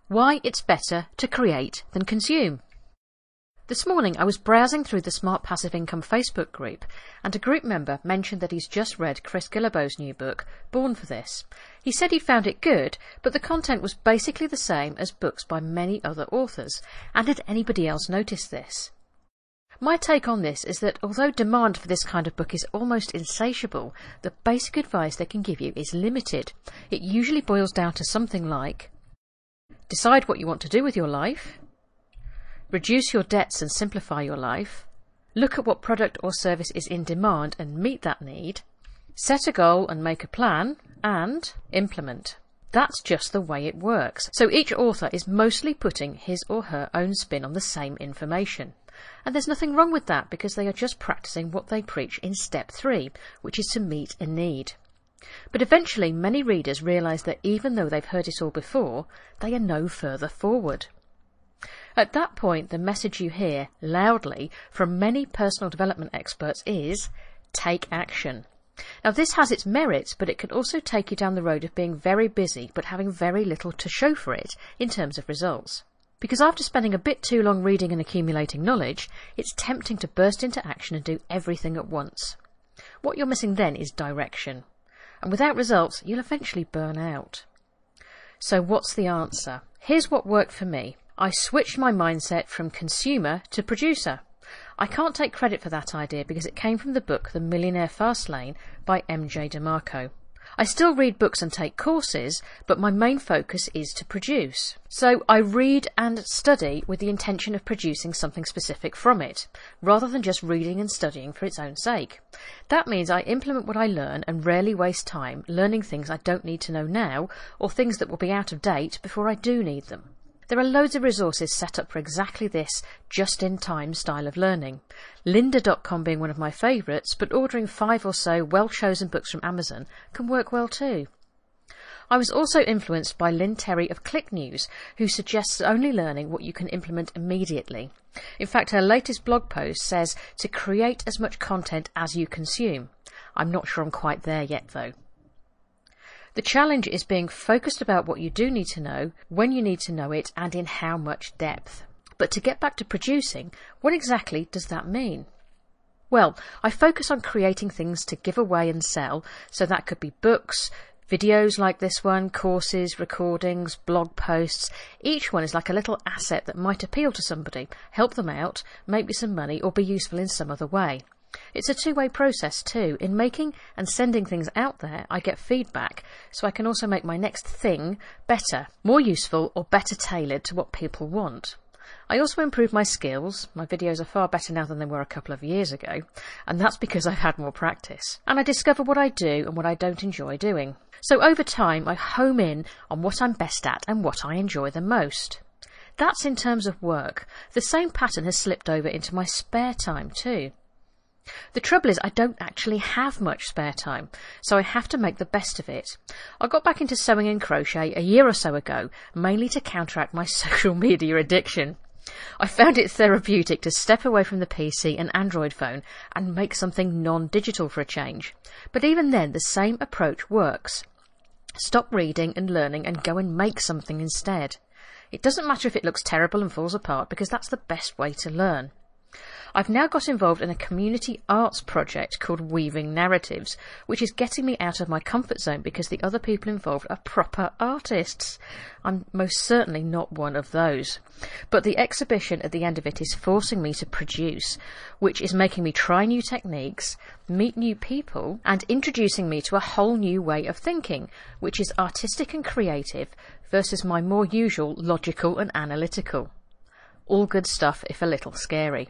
Why it's better to create than consume. This morning I was browsing through the Smart Passive Income Facebook group, and a group member mentioned that he's just read Chris Guillebeau's new book, Born for This. He said he found it good, but the content was basically the same as books by many other authors, and had anybody else noticed this? My take on this is that although demand for this kind of book is almost insatiable, the basic advice they can give you is limited. It usually boils down to something like: decide what you want to do with your life, reduce your debts and simplify your life, look at what product or service is in demand and meet that need, set a goal and make a plan, and implement. That's just the way it works. So each author is mostly putting his or her own spin on the same information. And there's nothing wrong with that, because they are just practicing what they preach in step 3, which is to meet a need. But eventually many readers realise that even though they've heard it all before, they are no further forward. At that point, the message you hear loudly from many personal development experts is: take action. Now this has its merits, but it can also take you down the road of being very busy but having very little to show for it in terms of results. Because after spending a bit too long reading and accumulating knowledge, it's tempting to burst into action and do everything at once. What you're missing then is direction. And without results, you'll eventually burn out. So what's the answer? Here's what worked for me. I switched my mindset from consumer to producer. I can't take credit for that idea because it came from the book The Millionaire Fastlane by MJ DeMarco. I still read books and take courses, but my main focus is to produce. So I read and study with the intention of producing something specific from it, rather than just reading and studying for its own sake. That means I implement what I learn and rarely waste time learning things I don't need to know now, or things that will be out of date before I do need them. There are loads of resources set up for exactly this just-in-time style of learning. Lynda.com being one of my favourites, but ordering 5 or so well-chosen books from Amazon can work well too. I was also influenced by Lynn Terry of ClickNews, who suggests only learning what you can implement immediately. In fact, her latest blog post says to create as much content as you consume. I'm not sure I'm quite there yet though. The challenge is being focused about what you do need to know, when you need to know it, and in how much depth. But to get back to producing, what exactly does that mean? Well, I focus on creating things to give away and sell, so that could be books, videos like this one, courses, recordings, blog posts. Each one is like a little asset that might appeal to somebody, help them out, make me some money, or be useful in some other way. It's a two-way process too. In making and sending things out there, I get feedback, so I can also make my next thing better, more useful, or better tailored to what people want. I also improve my skills. My videos are far better now than they were a couple of years ago, and that's because I've had more practice. And I discover what I do and what I don't enjoy doing. So over time, I home in on what I'm best at and what I enjoy the most. That's in terms of work. The same pattern has slipped over into my spare time too. The trouble is I don't actually have much spare time, so I have to make the best of it. I got back into sewing and crochet a year or so ago, mainly to counteract my social media addiction. I found it therapeutic to step away from the PC and Android phone and make something non-digital for a change. But even then, the same approach works. Stop reading and learning and go and make something instead. It doesn't matter if it looks terrible and falls apart, because that's the best way to learn. I've now got involved in a community arts project called Weaving Narratives, which is getting me out of my comfort zone because the other people involved are proper artists. I'm most certainly not one of those. But the exhibition at the end of it is forcing me to produce, which is making me try new techniques, meet new people, and introducing me to a whole new way of thinking, which is artistic and creative versus my more usual logical and analytical. All good stuff, if a little scary.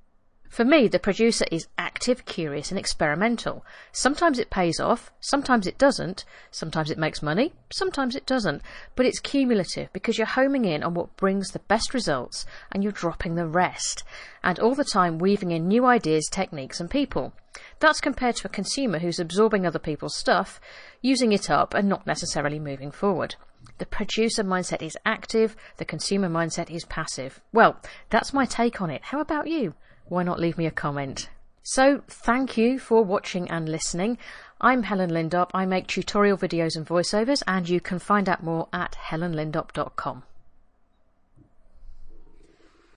For me, the producer is active, curious and experimental. Sometimes it pays off, sometimes it doesn't, sometimes it makes money, sometimes it doesn't. But it's cumulative because you're homing in on what brings the best results and you're dropping the rest. And all the time weaving in new ideas, techniques and people. That's compared to a consumer who's absorbing other people's stuff, using it up and not necessarily moving forward. The producer mindset is active, the consumer mindset is passive. Well, that's my take on it. How about you? Why not leave me a comment? So, thank you for watching and listening. I'm Helen Lindop. I make tutorial videos and voiceovers, and you can find out more at helenlindop.com.